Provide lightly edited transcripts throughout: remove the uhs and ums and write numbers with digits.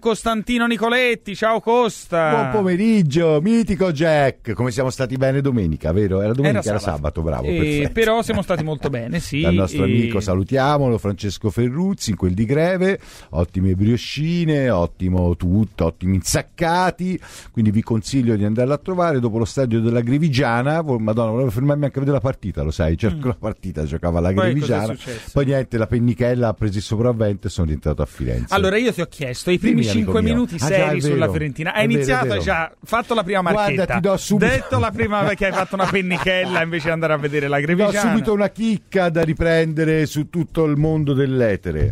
Costantino Nicoletti. Ciao Costa. Buon pomeriggio, mitico Jack. Come siamo stati bene domenica, vero? Era domenica, era sabato, bravo. Però siamo stati molto bene, sì. Dal nostro amico salutiamolo, Francesco Ferruzzi, in quel di Greve. Ottime brioscine, ottimo tutto, ottimi insaccati. Quindi vi consiglio di andarla a trovare dopo lo stadio della Grevigiana. Madonna, volevo fermarmi anche a vedere la partita, lo sai? Cerco la partita, giocava alla Grevigiana. Poi niente, la pennichella ha preso il sopravvento e sono rientrato a Firenze. Allora io ti ho chiesto i primi 5 minuti seri sulla Fiorentina. Hai iniziato già, fatto la prima marchetta. Guarda, ti do subito. Detto la prima che hai fatto una pennichella invece di andare a vedere la Grevigiana. Ti do subito una chicca da riprendere su tutto il mondo dell'etere.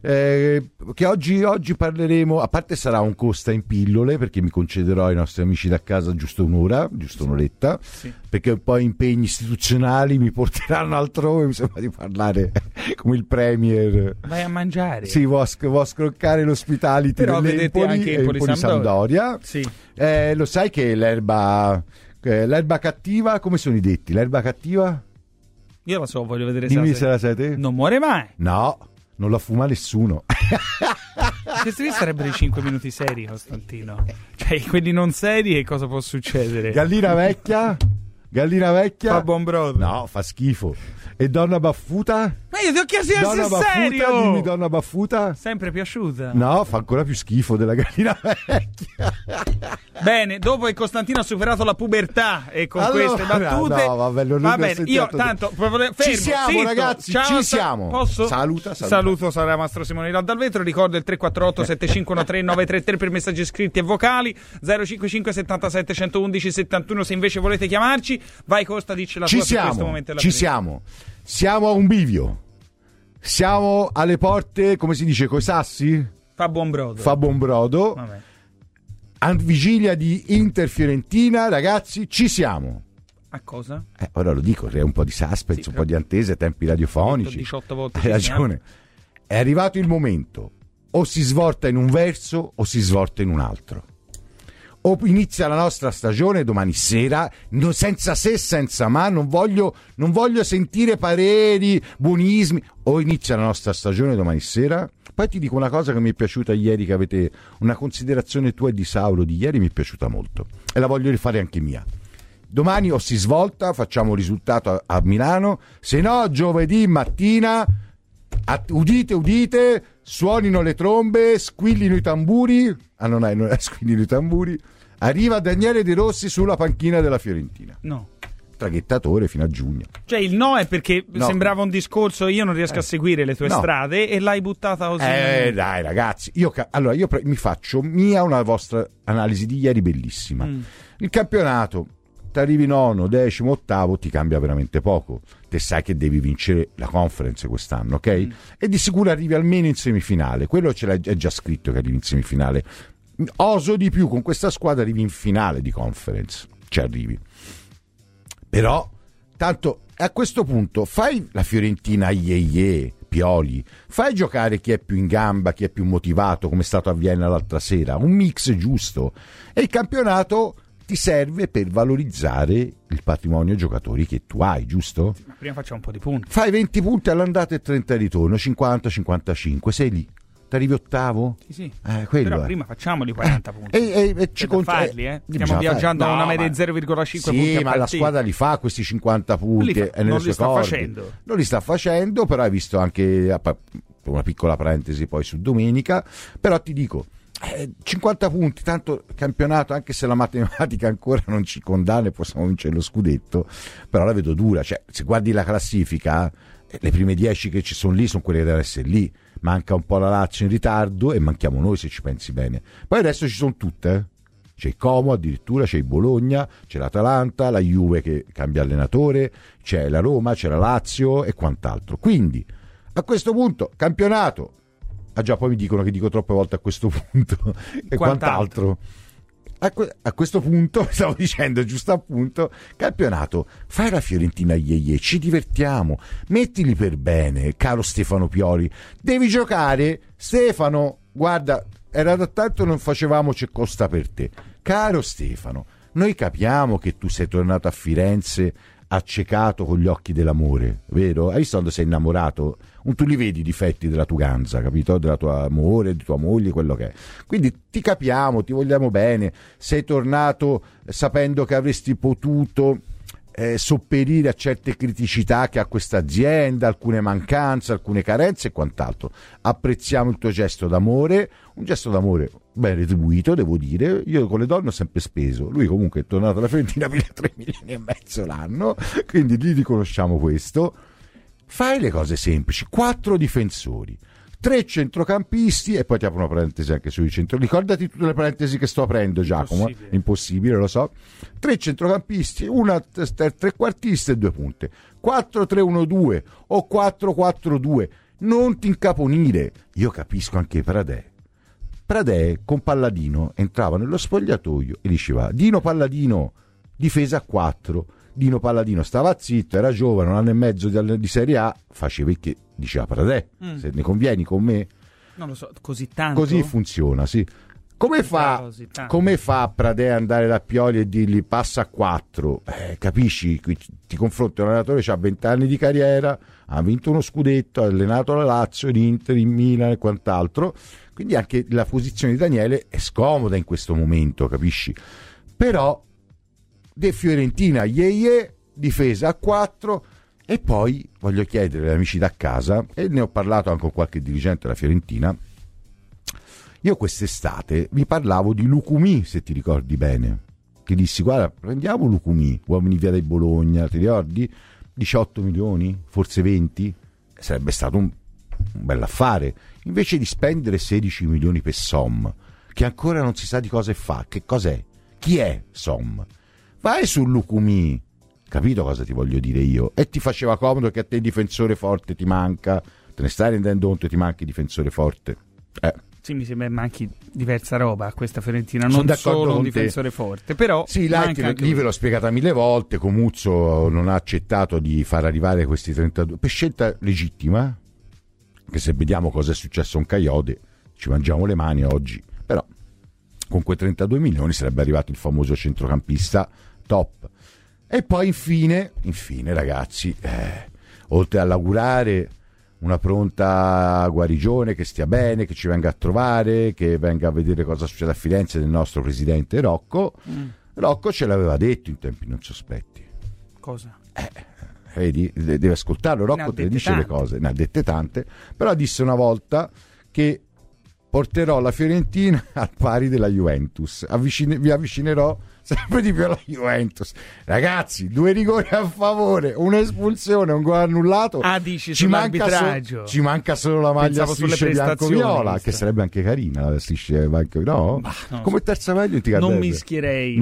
Che oggi parleremo, a parte sarà un Costa in pillole, perché mi concederò ai nostri amici da casa giusto un'oretta, sì. Perché poi impegni istituzionali mi porteranno altrove, mi sembra di parlare come il premier. Vai a mangiare. Sì, vuoi scroccare l'ospitality dell'Empoli e Empoli Sampdoria. Sì. Lo sai che l'erba cattiva, come sono i detti? L'erba cattiva? Io la so, voglio vedere se la sai te. Non muore mai. No, non la fuma nessuno. Questi sarebbero i 5 minuti seri, Costantino. Cioè, quelli non seri, che cosa può succedere? Gallina vecchia? Fa buon brodo. No, fa schifo. E donna baffuta? Ma io ti ho chiesto di essere serio. Dimmi donna baffuta. Sempre piaciuta. No, fa ancora più schifo della gallina vecchia. Bene, dopo che Costantino ha superato la pubertà e con queste battute. No, vabbè, va bene. Io tanto fermo, ci siamo, zitto. ragazzi. Ciao, ci siamo. Posso? Saluto Sara Mastro Simone Dal Vetro. Ricordo il 348 7513 933 per messaggi scritti e vocali. 055 77 111 71 se invece volete chiamarci. Vai Costa, dici la tua su questo momento. Ci siamo. Siamo a un bivio. Siamo alle porte, come si dice, coi sassi? Fa buon brodo. Vabbè. A vigilia di Inter-Fiorentina, ragazzi, ci siamo. A cosa? Ora lo dico, crea un po' di suspense, un po' di attese, tempi radiofonici. 18 volte. Hai ragione. È arrivato il momento. O si svolta in un verso o si svolta in un altro. O inizia la nostra stagione domani sera, senza se, senza ma, non voglio sentire pareri, buonismi. O inizia la nostra stagione domani sera. Poi ti dico una cosa che mi è piaciuta ieri, che avete una considerazione tua e di Saulo di ieri, mi è piaciuta molto e la voglio rifare anche mia. Domani o si svolta, facciamo risultato a Milano, se no giovedì mattina, udite, suonino le trombe, squillino i tamburi, non squillino i tamburi, arriva Daniele De Rossi sulla panchina della Fiorentina. No. Traghettatore fino a giugno. Cioè il no è perché sembrava un discorso, io non riesco a seguire le tue strade e l'hai buttata così. Dai ragazzi, io mi faccio mia una vostra analisi di ieri bellissima. Il campionato, ti arrivi nono, decimo, ottavo, ti cambia veramente poco. Te sai che devi vincere la Conference quest'anno, ok? E di sicuro arrivi almeno in semifinale, quello è già scritto che arrivi in semifinale. Oso di più, con questa squadra arrivi in finale di Conference, ci arrivi. Però, tanto a questo punto fai la Fiorentina Pioli, fai giocare chi è più in gamba, chi è più motivato, come è stato a Vienna l'altra sera, un mix giusto, e il campionato ti serve per valorizzare il patrimonio giocatori che tu hai, giusto? Ma prima facciamo un po' di punti. Fai 20 punti all'andata e 30 al ritorno, 50-55, sei lì. Arrivi ottavo? Sì. Però prima facciamoli 40 punti. E ci farli, Stiamo viaggiando a una media di 0,5 punti a partita. Sì, ma la squadra li fa questi 50 punti. Non li sta facendo. Non li sta facendo, però hai visto anche una piccola parentesi poi su domenica. Però ti dico, 50 punti, tanto campionato, anche se la matematica ancora non ci condanna e possiamo vincere lo scudetto, però la vedo dura. Cioè, se guardi la classifica, le prime 10 che ci sono lì sono quelle che devono essere lì. Manca un po' la Lazio in ritardo e manchiamo noi, se ci pensi bene. Poi adesso ci sono tutte. C'è il Como addirittura, c'è il Bologna, c'è l'Atalanta, la Juve che cambia allenatore, c'è la Roma, c'è la Lazio e quant'altro. Quindi a questo punto campionato. Poi mi dicono che dico troppe volte a questo punto e quant'altro. A questo punto, stavo dicendo giusto appunto, campionato, fai la Fiorentina ci divertiamo, mettili per bene, caro Stefano Pioli, devi giocare, Stefano, guarda, era da tanto non facevamo C'è Costa per te, caro Stefano, noi capiamo che tu sei tornato a Firenze accecato con gli occhi dell'amore, vero? Hai visto quando sei innamorato? Tu li vedi i difetti della tua ganza, capito? Della tua amore, di tua moglie, quello che è. Quindi ti capiamo, ti vogliamo bene, sei tornato sapendo che avresti potuto sopperire a certe criticità che ha questa azienda, alcune mancanze, alcune carenze e quant'altro. Apprezziamo il tuo gesto d'amore, un gesto d'amore ben retribuito, devo dire. Io con le donne ho sempre speso, lui comunque è tornato alla Fiorentina per 3 milioni e mezzo l'anno, quindi gli riconosciamo questo. Fai le cose semplici, 4 difensori, 3 centrocampisti e poi ti apro una parentesi anche sui centro. Ricordati tutte le parentesi che sto aprendo, Giacomo. Impossibile, lo so. 3 centrocampisti, una trequartista e 2 punte. 4-3-1-2 o 4-4-2. Non ti incaponire. Io capisco anche Pradè con Palladino entrava nello spogliatoio e diceva: Dino Palladino, difesa a 4. Dino Palladino stava zitto, era giovane, 1 anno e mezzo di Serie A, faceva il che diceva Pradè. Se ne convieni con me? Non lo so, così tanto? Così funziona, sì. Come fa Pradè a andare da Pioli e dirgli passa a 4? Capisci? Ti confronti un allenatore che ha 20 anni di carriera, ha vinto uno scudetto, ha allenato la Lazio, l'Inter, in Milan e quant'altro, quindi anche la posizione di Daniele è scomoda in questo momento, capisci? Però De Fiorentina, difesa a 4. E poi voglio chiedere agli amici da casa, e ne ho parlato anche con qualche dirigente della Fiorentina, io quest'estate vi parlavo di Lucumí, se ti ricordi bene, che dissi: guarda, prendiamo Lucumí, uomini via dai Bologna, ti ricordi? 18 milioni, forse 20, sarebbe stato un bell'affare, invece di spendere 16 milioni per Som, che ancora non si sa di cosa fa, che cos'è, chi è Som. Vai su Lucumí, capito cosa ti voglio dire io? E ti faceva comodo che a te il difensore forte ti manca, te ne stai rendendo conto, ti manca il difensore forte? Sì, mi sembra manchi diversa roba a questa Fiorentina, non solo un difensore forte, però sì, lì ve l'ho spiegata 1000 volte. Comuzzo non ha accettato di far arrivare questi 32 per scelta legittima, che se vediamo cosa è successo a un Caiode ci mangiamo le mani oggi, però con quei 32 milioni sarebbe arrivato il famoso centrocampista top. E poi infine ragazzi, oltre a augurare una pronta guarigione, che stia bene, che ci venga a trovare, che venga a vedere cosa succede a Firenze del nostro presidente Rocco. Rocco ce l'aveva detto in tempi non sospetti. Cosa? Vedi, deve ascoltarlo, Rocco te ne dice tante. Le cose, ne ha dette tante, però disse una volta che porterò la Fiorentina al pari della Juventus, vi avvicinerò sempre di più alla Juventus. Ragazzi, 2 rigori a favore, un'espulsione, un gol annullato. Dici ci manca, ci manca solo la maglia strisce bianco-viola, che sarebbe anche carina la strisce bianco-viola, no? Come terza maglia ti non mischierei.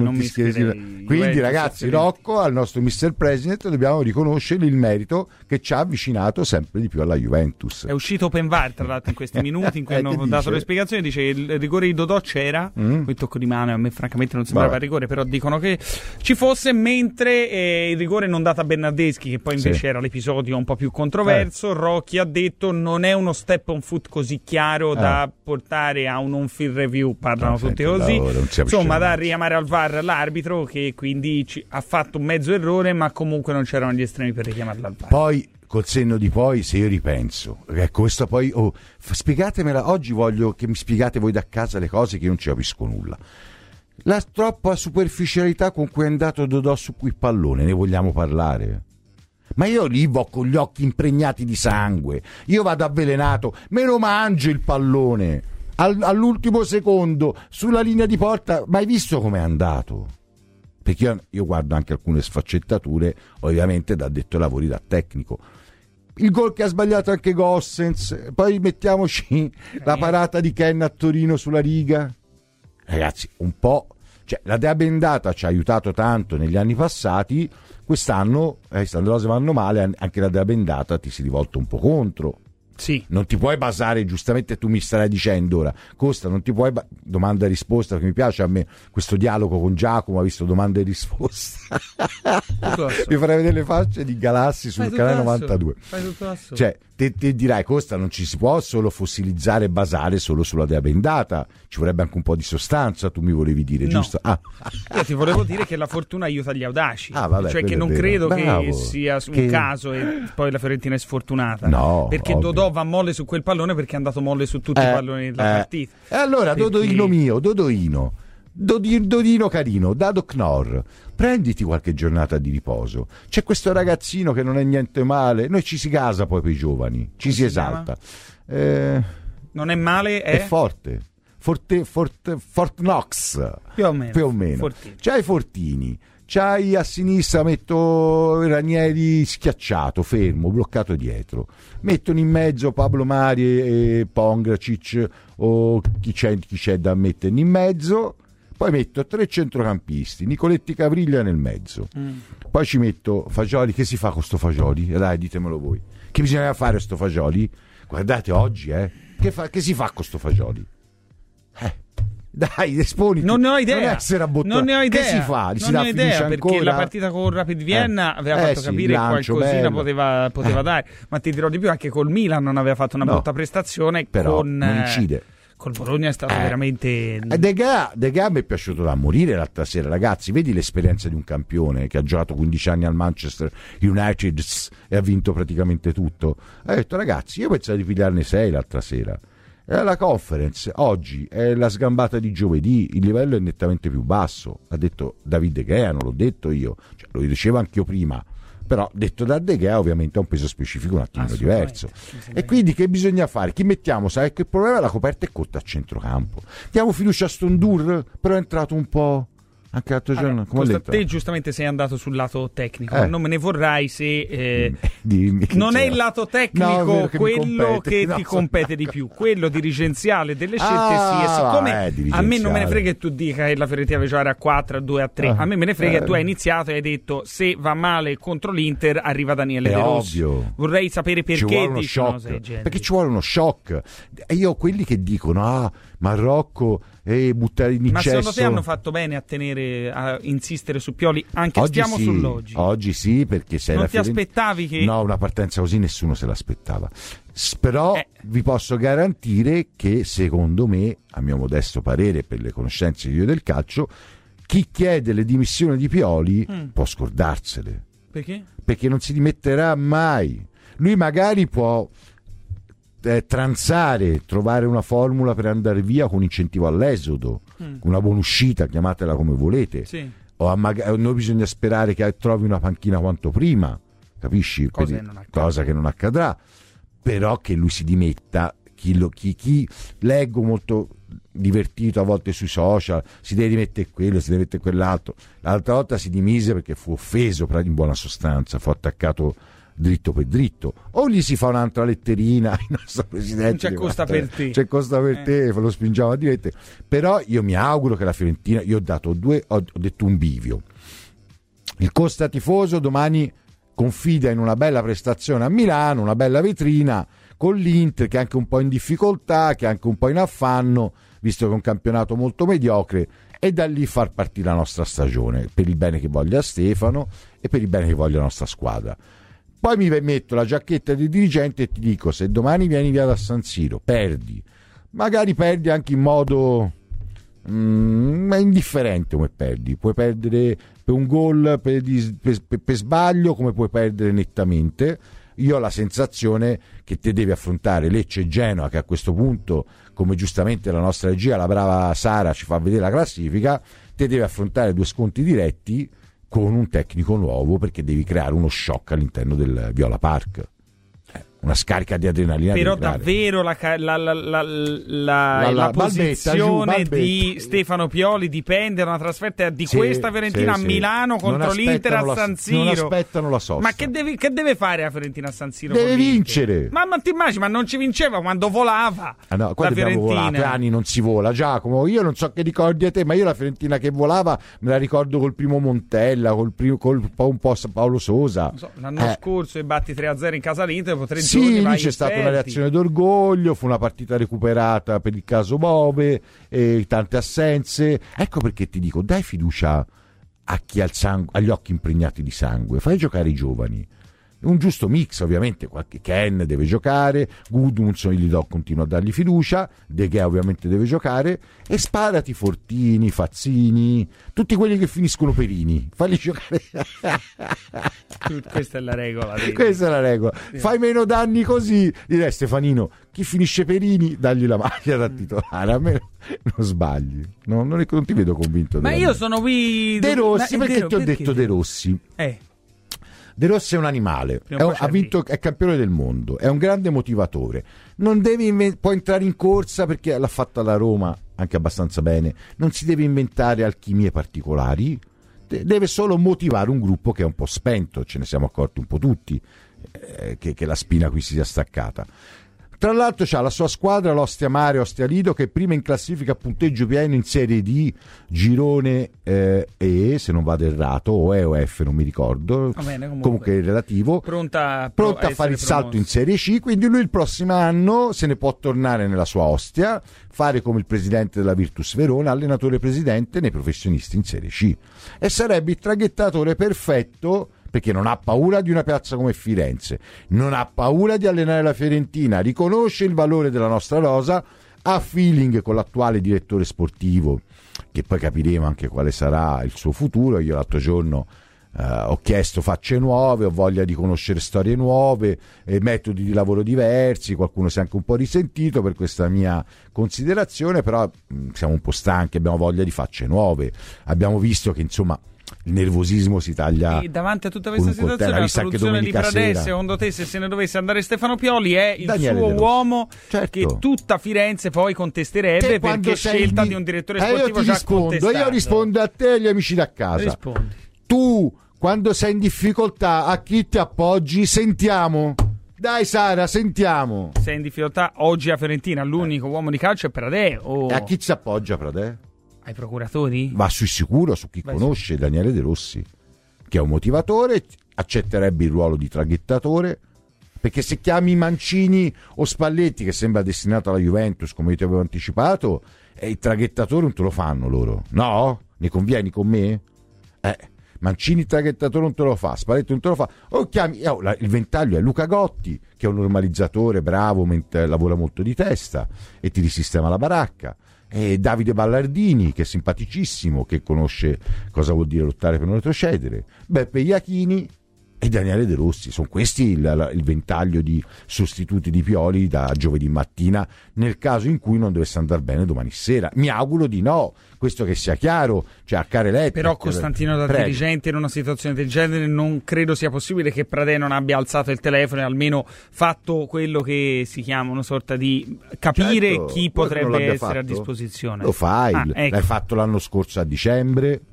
Quindi ragazzi, Rocco, al nostro Mr. President, dobbiamo riconoscere il merito che ci ha avvicinato sempre di più alla Juventus. È uscito Open VAR tra l'altro in questi minuti in cui hanno dato le spiegazioni, dice il rigore di Dodò c'era, il tocco di mano a me francamente non sembrava rigore, però dicono che ci fosse, mentre il rigore non dato a Bernardeschi, che poi invece era l'episodio un po' più controverso. Rocchi ha detto non è uno step on foot così chiaro da portare a un on-field review, parlano tutti così, insomma da richiamare al VAR l'arbitro, che quindi ha fatto un mezzo errore, ma comunque non c'erano gli estremi per richiamarlo al VAR. Poi col senno di poi, se io ripenso, ecco, questo poi spiegatemela, oggi voglio che mi spiegate voi da casa le cose, che io non ci capisco nulla. La troppa superficialità con cui è andato Dodò su quel pallone, ne vogliamo parlare? Ma io lì vo con gli occhi impregnati di sangue, io vado avvelenato, me lo mangio il pallone all'ultimo secondo sulla linea di porta. Ma hai visto com'è andato? Perché io guardo anche alcune sfaccettature, ovviamente da addetto ai lavori, da tecnico. Il gol che ha sbagliato anche Gossens, poi mettiamoci la parata di Ken a Torino sulla riga. Ragazzi, un po', cioè, la Dea Bendata ci ha aiutato tanto negli anni passati, quest'anno, quando le cose vanno male, anche la Dea Bendata ti si rivolta un po' contro. Sì. Non ti puoi basare, giustamente tu mi starai dicendo ora, Costa, non ti puoi domanda e risposta, perché mi piace a me questo dialogo con Giacomo, ha visto domanda e risposta. Mi farei vedere le facce di Galassi sul canale 92. Fai tutto lassù. Cioè, te dirai, Costa, non ci si può solo fossilizzare e basare solo sulla dea bendata, ci vorrebbe anche un po' di sostanza, tu mi volevi dire, No. giusto? Io ti volevo dire che la fortuna aiuta gli audaci, Vabbè, cioè che quello non è vero. credo Bravo. che sia un caso e poi la Fiorentina è sfortunata. No, perché ovvio. Dodò va molle su quel pallone perché è andato molle su tutti i palloni della partita. E allora, Perché- Dodino carino, Dado Knorr, prenditi qualche giornata di riposo. C'è questo ragazzino che non è niente male, noi ci si gasa poi per i giovani, ci si esalta. Non è male, È forte. Fort Knox, più o meno. Fortino. C'hai i Fortini, c'hai a sinistra, metto Ranieri schiacciato, fermo, bloccato dietro, mettono in mezzo Pablo Mari e Pongracic o chi c'è da mettere in mezzo, poi metto 3 centrocampisti, Nicoletti Cavriglia nel mezzo, poi ci metto Fagioli. Che si fa con sto Fagioli? Dai, ditemelo voi, che bisogna fare sto Fagioli? Guardate oggi, che si fa con sto Fagioli? Dai, esponi. Non ne ho idea. Non ne ho idea. Che si fa? Non ne ho idea perché ancora? la partita con Rapid Vienna aveva fatto sì, capire lancio, qualcosina bello. poteva dare, ma ti dirò di più, anche col Milan non aveva fatto una brutta prestazione, però non incide. Col Bologna è stato veramente. De Gea mi è piaciuto da morire l'altra sera, ragazzi. Vedi l'esperienza di un campione che ha giocato 15 anni al Manchester United e ha vinto praticamente tutto. Ha detto, ragazzi, io pensavo di pigliarne 6 l'altra sera. La Conference oggi è la sgambata di giovedì, il livello è nettamente più basso, ha detto David De Gea, non l'ho detto io, cioè, lo dicevo anch'io prima, però detto da De Gea ovviamente ha un peso specifico un attimino diverso. E quindi che bisogna fare? Chi mettiamo? Sai che il problema è la coperta è cotta a centrocampo. Diamo fiducia a Stondur, però è entrato un po'. Anche l'altro giorno, te giustamente sei andato sul lato tecnico, non me ne vorrai se dimmi non è il lato tecnico quello che no. ti compete di più, quello dirigenziale delle scelte sì, e siccome a me non me ne frega che tu dica che la Fiorentina deve giocare a 4, a 2, a 3, a me me ne frega che tu hai iniziato e hai detto se va male contro l'Inter arriva Daniele De Rossi. Ovvio. Vorrei sapere perché dici una cosa del genere. Perché ci vuole uno shock. E io quelli che dicono Marocco buttare in eccesso. Ma secondo te hanno fatto bene a tenere, a insistere su Pioli? Anche oggi stiamo sì, sull'oggi. Oggi sì, perché sei non ti aspettavi che. No, una partenza così nessuno se l'aspettava. Però vi posso garantire che secondo me, a mio modesto parere, per le conoscenze che io del calcio, chi chiede le dimissioni di Pioli può scordarsele. Perché? Perché non si dimetterà mai. Lui magari può transare, trovare una formula per andare via con incentivo all'esodo, una buonuscita, chiamatela come volete. Sì. Noi bisogna sperare che trovi una panchina quanto prima, capisci? Cosa che non accadrà, però che lui si dimetta. Chi leggo molto divertito a volte sui social, si deve dimettere quello, si deve mettere quell'altro. L'altra volta si dimise perché fu offeso, in buona sostanza, fu attaccato dritto per dritto, o gli si fa un'altra letterina il nostro presidente c'è costa per te, c'è costa per te, lo spingiamo a dirette. Però io mi auguro che la Fiorentina, io ho detto un bivio, il Costa tifoso domani confida in una bella prestazione a Milano, una bella vetrina con l'Inter che è anche un po' in difficoltà, che è anche un po' in affanno, visto che è un campionato molto mediocre, e da lì far partire la nostra stagione per il bene che voglia Stefano e per il bene che voglia la nostra squadra. Poi mi metto la giacchetta di dirigente e ti dico, se domani vieni via da San Siro, perdi, magari perdi anche in modo indifferente come perdi, puoi perdere per un gol, per sbaglio, come puoi perdere nettamente. Io ho la sensazione che te devi affrontare Lecce e Genoa, che a questo punto, come giustamente la nostra regia, la brava Sara ci fa vedere la classifica, te devi affrontare 2 scontri diretti con un tecnico nuovo, perché devi creare uno shock all'interno del Viola Park, una scarica di adrenalina. Però davvero la posizione di Stefano Pioli dipende da una trasferta di questa Fiorentina a Milano contro l'Inter a San Siro. Non aspettano la sosta. Ma che deve fare la Fiorentina a San Siro? Deve vincere. Ma ti immagini, ma non ci vinceva quando volava. No, qua abbiamo volato, 3 anni non si vola, Giacomo. Io non so che ricordi a te, ma io la Fiorentina che volava me la ricordo col primo Montella, col un po' Paolo Sosa. L'anno scorso e batti 3-0 in casa all'Inter, potrei giorni lì vai c'è stata una esperti. reazione d'orgoglio, fu una partita recuperata per il caso Bove, tante assenze. Ecco perché ti dico, dai fiducia a chi ha agli occhi impregnati di sangue, fai giocare i giovani. Un giusto mix, ovviamente, qualche Ken deve giocare, Gudmundsson gli continua a dargli fiducia, De Gea ovviamente deve giocare, e sparati Fortini, Fazzini, tutti quelli che finiscono Perini, falli giocare. Questa è la regola. Questa è la regola. Fai meno danni così. Direi Stefanino, chi finisce Perini, dagli la maglia da titolare, a me non sbagli. Non ti vedo convinto. Ma io sono qui... De Rossi, perché ti ho detto De Rossi? De Rossi è un animale, è campione del mondo, è un grande motivatore, non può entrare in corsa perché l'ha fatta la Roma anche abbastanza bene, non si deve inventare alchimie particolari, deve solo motivare un gruppo che è un po' spento, ce ne siamo accorti un po' tutti, che la spina qui si sia staccata. Tra l'altro c'ha la sua squadra, l'Ostia Mare, Ostia Lido, che è prima in classifica a punteggio pieno in Serie D, girone E, se non vado errato, o E o F, non mi ricordo. Comunque è relativo. Pronta a fare il salto in Serie C, quindi lui il prossimo anno se ne può tornare nella sua Ostia, fare come il presidente della Virtus Verona, allenatore presidente nei professionisti in Serie C. E sarebbe il traghettatore perfetto, perché non ha paura di una piazza come Firenze, non ha paura di allenare la Fiorentina, riconosce il valore della nostra rosa, ha feeling con l'attuale direttore sportivo, che poi capiremo anche quale sarà il suo futuro. Io l'altro giorno ho chiesto facce nuove, ho voglia di conoscere storie nuove, metodi di lavoro diversi, qualcuno si è anche un po' risentito per questa mia considerazione, però siamo un po' stanchi, abbiamo voglia di facce nuove, abbiamo visto che insomma il nervosismo si taglia. E davanti a tutta questa situazione la soluzione di Pradè, secondo te, se ne dovesse andare Stefano Pioli, è il Daniele suo uomo, certo, che tutta Firenze poi contesterebbe perché scelta di un direttore sportivo io già rispondo, contestato. io rispondo a te e agli amici da casa. Rispondi. Tu quando sei in difficoltà a chi ti appoggi? Sentiamo. Dai Sara, sentiamo. Sei in difficoltà oggi a Fiorentina, l'unico uomo di calcio è Pradè. E a chi si appoggia Pradè? Ai procuratori? Va sul sicuro, su chi conosce Daniele De Rossi, che è un motivatore, accetterebbe il ruolo di traghettatore, perché se chiami Mancini o Spalletti, che sembra destinato alla Juventus come io ti avevo anticipato, il traghettatore non te lo fanno loro, no? Ne convieni con me? Mancini il traghettatore non te lo fa, Spalletti non te lo fa, o chiami il ventaglio è Luca Gotti, che è un normalizzatore bravo, lavora molto di testa e ti risistema la baracca, e Davide Ballardini, che è simpaticissimo, che conosce cosa vuol dire lottare per non retrocedere, Beppe Iachini e Daniele De Rossi. Sono questi il ventaglio di sostituti di Pioli da giovedì mattina, nel caso in cui non dovesse andare bene domani sera. Mi auguro di no, questo che sia chiaro, cioè a care lettere. Però Costantino, da dirigente in una situazione del genere, non credo sia possibile che Pradè non abbia alzato il telefono e almeno fatto quello che si chiama una sorta di capire, certo, chi potrebbe essere fatto a disposizione. Lo fai, ecco. L'hai fatto l'anno scorso a dicembre,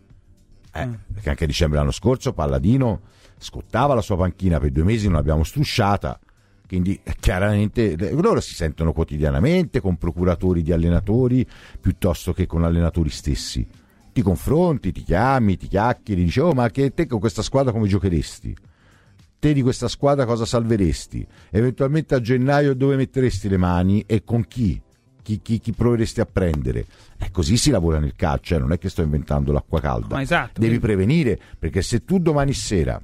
perché anche a dicembre l'anno scorso Palladino scottava la sua panchina per 2 mesi, non l'abbiamo strusciata, quindi chiaramente loro si sentono quotidianamente con procuratori di allenatori piuttosto che con allenatori stessi. Ti confronti, ti chiami, ti chiacchieri, dici ma che te con questa squadra come giocheresti? Te di questa squadra cosa salveresti? Eventualmente a gennaio dove metteresti le mani e con chi? Chi proveresti a prendere? Così si lavora nel calcio, non è che sto inventando l'acqua calda. Ma esatto, devi prevenire, perché se tu domani sera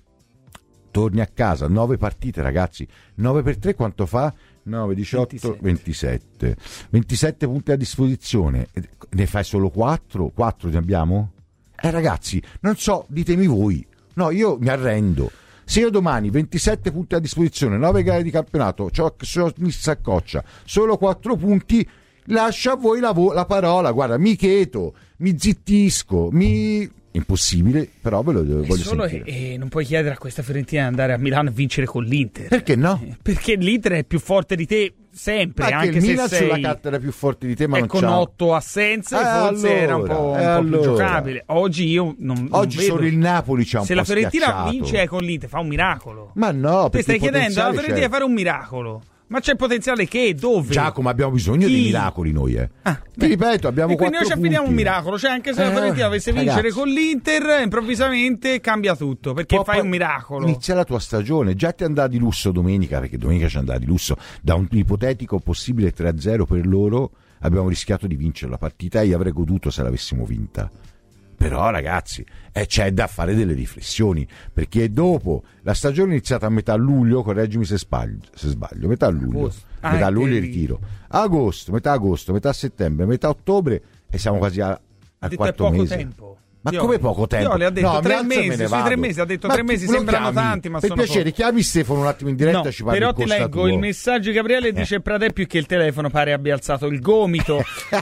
torni a casa, 9 partite ragazzi, 9 per 3 quanto fa? 9, 18, 27 punti a disposizione, ne fai solo 4 ne abbiamo? Ragazzi, non so, ditemi voi, no, io mi arrendo. Se io domani 27 punti a disposizione, 9 gare di campionato, mi saccoccia solo 4 punti, lascio a voi la parola, guarda, mi cheto, mi zittisco, impossibile, però ve lo voglio solo sentire. Non puoi chiedere a questa Fiorentina di andare a Milano e vincere con l'Inter. Perché no? Perché l'Inter è più forte di te sempre, anche anche il se Milan sei... sulla carta era più forte di te, ma non con 8 assenze forse era un po' più giocabile. Oggi io non oggi vedo. solo il Napoli c'ha un se po' la Fiorentina schiacciato. Vince con l'Inter fa un miracolo. Ma no, te stai chiedendo alla Fiorentina c'è. di fare un miracolo. Ma c'è potenziale che? Dove? Giacomo, abbiamo bisogno di miracoli noi, Ti ripeto, abbiamo 4 punti. Quindi noi ci affidiamo un miracolo, cioè anche se la Fiorentina dovesse vincere con l'Inter, improvvisamente cambia tutto, perché fai un miracolo. Inizia la tua stagione, già ti andrà di lusso domenica, perché domenica ci andrà di lusso, da un ipotetico possibile 3-0 per loro, abbiamo rischiato di vincere la partita e io avrei goduto se l'avessimo vinta. Però ragazzi, c'è da fare delle riflessioni, perché dopo la stagione è iniziata a metà luglio, correggimi se sbaglio, metà luglio, metà luglio il ritiro, metà agosto, metà settembre, metà ottobre e siamo quasi a 4 mesi. Tempo. Ma come poco tempo? Pioli ha detto 3 mesi, sui 3 mesi ha detto 3 mesi sembrano tanti, ma per sono piacere, chiami Stefano un attimo in diretta, ci parli. Però ti leggo il messaggio. Gabriele dice: Pradè più che il telefono pare abbia alzato il gomito.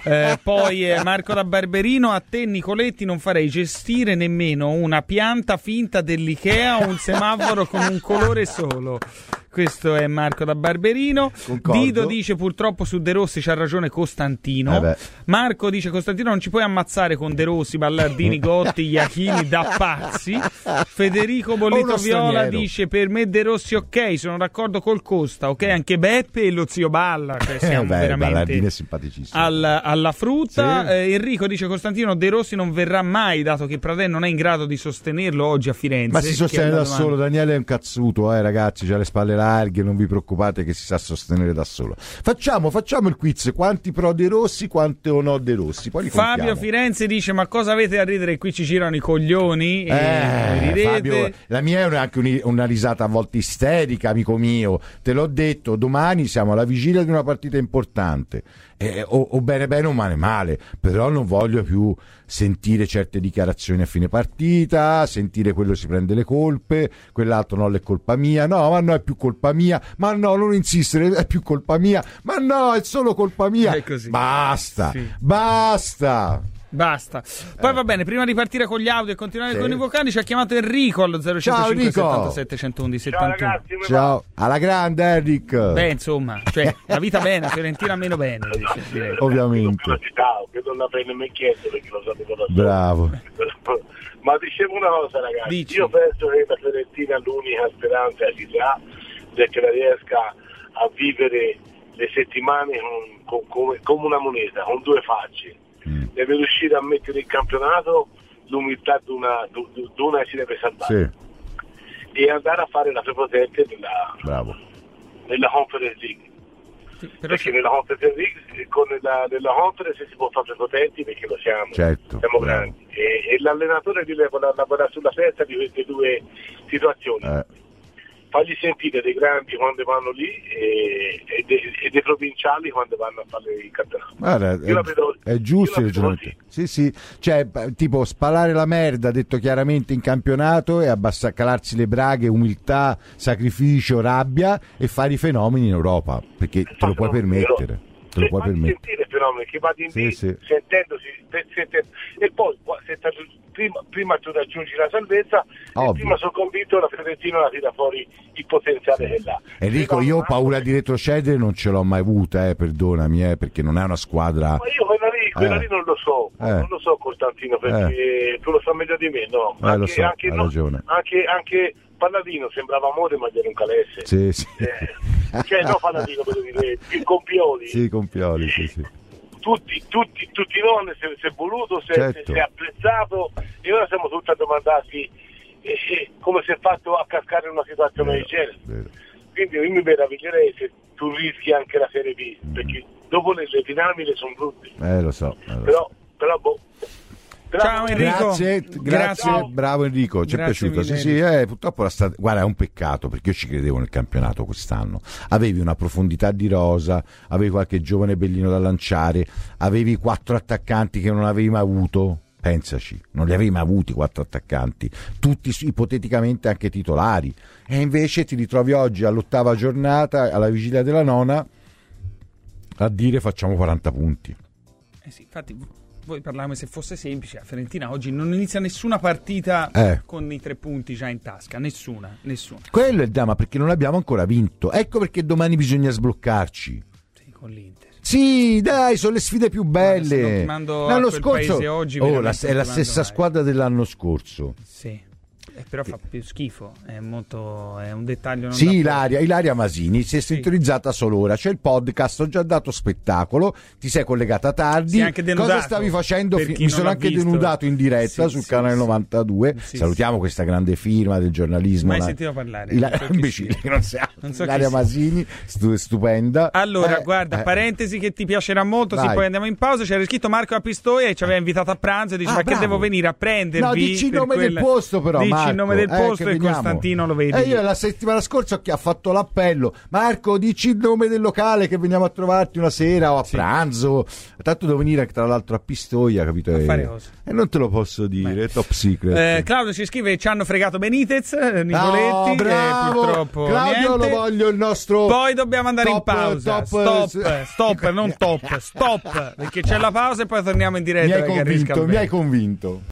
Poi Marco da Barberino: a te Nicoletti non farei gestire nemmeno una pianta finta dell'Ikea o un semaforo con un colore solo. Questo è Marco da Barberino. Concordo. Dido dice: purtroppo su De Rossi c'ha ragione Costantino. Marco dice: Costantino non ci puoi ammazzare con De Rossi, Ballardini, Gotti, Iachini da pazzi. Federico Bollito Viola dice: per me De Rossi ok, sono d'accordo col Costa, ok anche Beppe e lo zio Balla, cioè siamo veramente è simpaticissimo. alla frutta. Sì. Enrico dice: Costantino, De Rossi non verrà mai, dato che Pradè non è in grado di sostenerlo oggi a Firenze. Ma si sostiene da solo, Daniele è un cazzuto, ragazzi, c'ha le spalle larghe, non vi preoccupate che si sa sostenere da solo. Facciamo il quiz: quanti pro De Rossi, quanto no De Rossi, poi li Fabio contiamo. Firenze dice: ma cosa avete a ridere, qui ci girano i coglioni e Fabio, la mia è anche una risata a volte isterica, amico mio, te l'ho detto, domani siamo alla vigilia di una partita importante, o bene o male, però non voglio più sentire certe dichiarazioni a fine partita, sentire quello si prende le colpe, quell'altro no, è colpa mia, no, ma no, è più colpa mia, ma no, non insistere, è più colpa mia, ma no, è solo colpa mia. È così. Basta. Poi va bene, prima di partire con gli audio e continuare con i vocali, ci ha chiamato Enrico allo 055 77 111 71. Ciao ragazzi, ciao, alla grande Eric. Beh, insomma, cioè la vita bene, Fiorentina meno bene, direi. Ovviamente. Che non la prendo mai chiesto perché lo sapevo da solo. Bravo. Ma dicevo una cosa, ragazzi. Dici. Io penso che la Fiorentina l'unica speranza che ha è che la riesca a vivere le settimane come una moneta, con due facce. Deve riuscire a mettere in campionato l'umiltà di una si deve salvare, e andare a fare la prepotente nella Conference League. Perché nella Conference League, nella Conference si può fare prepotenti perché lo siamo, siamo grandi, e l'allenatore deve lavorare sulla testa di queste due situazioni. Fagli sentire dei grandi quando vanno lì e dei provinciali quando vanno a fare il campionato. Guarda, è giusto il ragionamento. Sì, cioè tipo spalare la merda, detto chiaramente, in campionato, e calarsi le braghe, umiltà, sacrificio, rabbia, e fare i fenomeni in Europa, perché te lo puoi permettere. Te lo puoi permettere. Sentire fenomeni che vado in lì sentendosi, e poi prima tu raggiungi la salvezza, e prima sono convinto la Fiorentina la tira fuori il potenziale che ha. Enrico, io ho paura di retrocedere, non ce l'ho mai avuta, perdonami, perché non è una squadra. Ma io quella lì non lo so, non lo so Costantino, perché tu lo sai meglio di me, no? Lo so, hai ragione. Anche Palladino sembrava amore, ma era un calesse. Sì. Cioè no, Palladino, voglio dire, con Pioli. Sì, con Pioli, sì. Tutti noi si è voluto, si è apprezzato, e ora siamo tutti a domandarsi come si è fatto a cascare in una situazione del genere. Quindi io mi meraviglierei se tu rischi anche la Serie B, perché dopo le dinamiche sono brutte. Lo so. Però boh. Ciao Enrico. Grazie. Bravo Enrico, ci è piaciuto. Sì, purtroppo guarda, è un peccato, perché io ci credevo nel campionato quest'anno. Avevi una profondità di rosa, avevi qualche giovane bellino da lanciare, avevi 4 attaccanti che non avevi mai avuto. Pensaci, non li avevi mai avuti 4 attaccanti, tutti ipoteticamente anche titolari, e invece ti ritrovi oggi all'8ª giornata, alla vigilia della 9ª, a dire facciamo 40 punti. Sì, infatti voi parlavamo se fosse semplice, la Fiorentina oggi non inizia nessuna partita con i 3 punti già in tasca, nessuna. Quello è il dramma, perché non abbiamo ancora vinto, ecco perché domani bisogna sbloccarci. Sì, con l'Inter. Sì, dai, sono le sfide più belle. L'anno scorso oggi è la stessa squadra dell'anno scorso. Sì. Però fa più schifo, è un dettaglio non sì, da poco. Ilaria Masini si è sintonizzata solo ora, c'è il podcast, ho già dato spettacolo, ti sei collegata tardi, Si è anche denudato, cosa stavi facendo? per chi Mi non sono l'ha anche visto. denudato in diretta Sì, sul sì, canale sì. 92, Sì, salutiamo questa grande firma del giornalismo, Mai sentito parlare, Ilaria non so chi imbecille, sia. non sa. Non so Ilaria chi sia. Masini, stupenda. Allora, guarda, parentesi che ti piacerà molto, sì, Vai. poi andiamo in pausa. C'era scritto Marco a Pistoia e ci aveva invitato a pranzo e dice: ma che bravo. devo venire a prendervi? No, dici il per nome del posto però, Dici Marco. il nome del posto che e veniamo. Costantino lo vedi. Io la settimana scorsa ha fatto l'appello, Marco dici il nome del locale che veniamo a trovarti una sera o a pranzo, tanto devo venire tra l'altro a Pistoia, capito? A fare cosa? E non te lo posso dire, è top secret. Claudio ci scrive: ci hanno fregato Benitez, Nicoletti, No, bravo. purtroppo Claudio niente. lo voglio il nostro. Poi dobbiamo andare in top, pausa. Stop, non top, stop, perché c'è la pausa e poi torniamo in diretta. Mi hai convinto.